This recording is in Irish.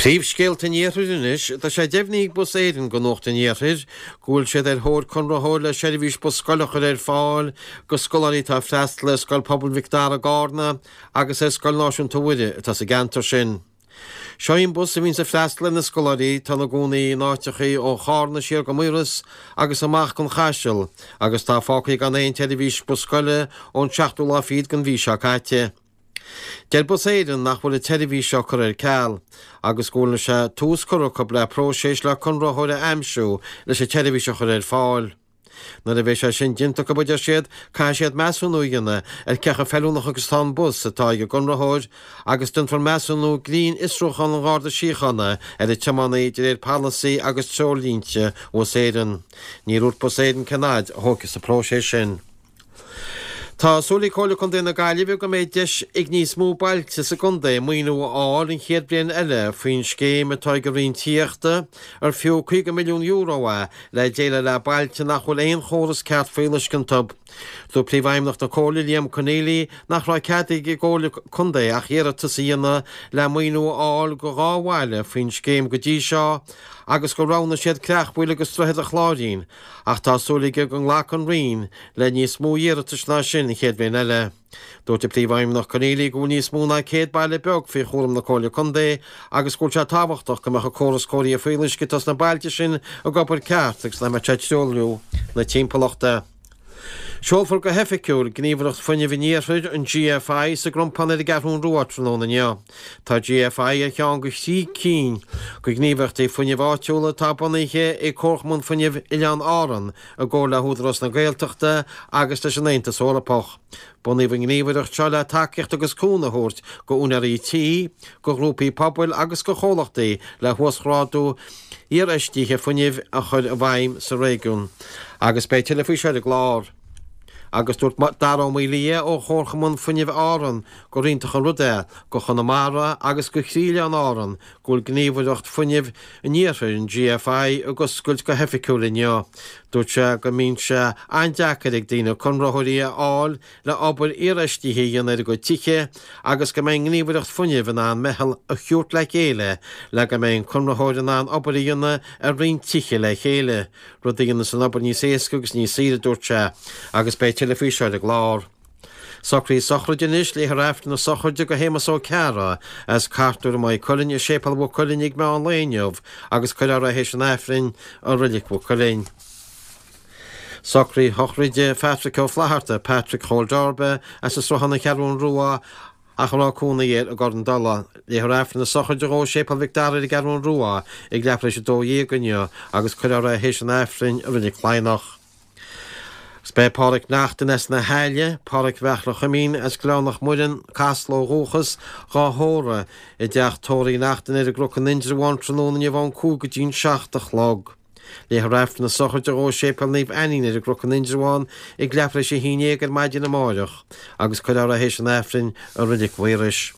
Príomhscéalta níothúis tá sé deimhníigh bus éideann go nóachta níothid, gúil siad thóir chun rathóir le seirbhís bus scoilechar fáil go scoláirí tá freist le scoil Pobal Victoria Gárna agus é scoil náisiúnta Uile tá sa gantar sin. Seoin bus a vín sa freistla na scoláirí tá na gúnaí náitechaí ó Charna siar go muras agus amach chun chaisiil, agus tá fácaí gan éon televís bus scoile ón 7 lá fiad gan bhí seo caite. Deir bus éideann nach bhfuil televís seo chur ceall, agus gúilna se tús curcha le próséis le chun rathóir amsú leis sé televís chur fáil. Na a bheith sé sin dinta go baidir siad cai siad measúnú dhéanana cecha fellúnach agus tá bus atá go gun rathóir agus dunfar measúnú grín isrúchan an gáda síchanna i temanna idir palasaí agus teolínte ó éideann. Ní rút bus éideann canáid thugus sa próséis sin. Tá súlaí cóla chun déna gaiileh go méid deis ag níos mó bailte sa gunda muoinú áil in chéad bliain eile faoin scéim atá go bhríon tíochta ar fiú 5 milliún euro le déile le bailte nach bhfuil éon chóras ceart féiles gan tub. Dú príomhhaimnach na cóla Liam Connelly nach rá ceadaigh i ggóla chunda ach dhéarata sa dhéanana le muoinú áil go ráhhaile faoin scéim go dtí seo agus go rána siad creachbhuiile agus trothe a chláirín, ach tá súlaige go nglacan rion le níos mó dhéaratas ná sin i chéad bliain eile. Dúirt príomhhaimnach Connelly go níos múna céad baile beag fé chólam na cóla chunda agus gúil se táhachtach go mecha córas cóirí a féilis go tas na bailte sin a gopur ceart agus le mar teitseolú na timpachta. Seolfar go heficúil gníomhreacht funne bhíníorthid an GFI sa grompanna i garún ruátrúna neo. Tá GFI a cheán go sí cín go gníomhreacht é funne bháitiúla tápanaiche é cóchmún funne Ileán Áran a ggó le húdras na Gaeltachta agus tá sin éanta sólapach. Bunaí bh gníomhreacht seo le takeíocht agus cúnathirt go únarí tí, go grúpaí pobail agus go chólachtaí le thuasráú iaristíthe funne a chud a bhaim sa réigiún. Agus bé telefaí seide glár. Agus dúirt dará líe ó chórchamún funineh áran go riontacha rudé go chunamara agus go chríile an áran gúil gníomhreacht funineh níorthir an GFI agus scuilt go heficúla neo. Dúirt se go mín se andeachar ag daoine chun rathirí áil le obair iaristíthe dhéanaar go tiche agus go mé gníomhreacht funineh an an mehel a chiút le chéile le go mé chun rathirí an obair dhéana a rion tiche le chéile. Rud dhéana san obair níos éasca agus níos síre dúirt se agus bé telefaí seide glár. Socrí sochradenis le raifta na sochraide go hémasó ceara as cartúr mai colinne sépal bh colinnig me an léineh agus chuile a hééis an éfrin a rilik bh colin. Socrí hochraide Patrick ó Flaharta Patrick Halldarbe as is rohanna cearún ruá a churáúna éir a Gordon Dalla le raifta na sochraide ó sépal Victoria i garún ruá ag leapra sé dó dhéganne agus chuile a hééis an éfrin a rilik léinach. Spé páric nachtanas na heile, páric bheachlach chamín as glánach muirin casló rúchas ráthóra i deachtóirí nachtain ar a grúchan nindraháin tróna i bhain cúga dín 7 log. Le raifta na sochaide ó sépal níomh aín ar a grúchan nindraháin ag leapra sé híine ag maidin na máireach agus chuile a hééis an éfrin a ridik mhuiris.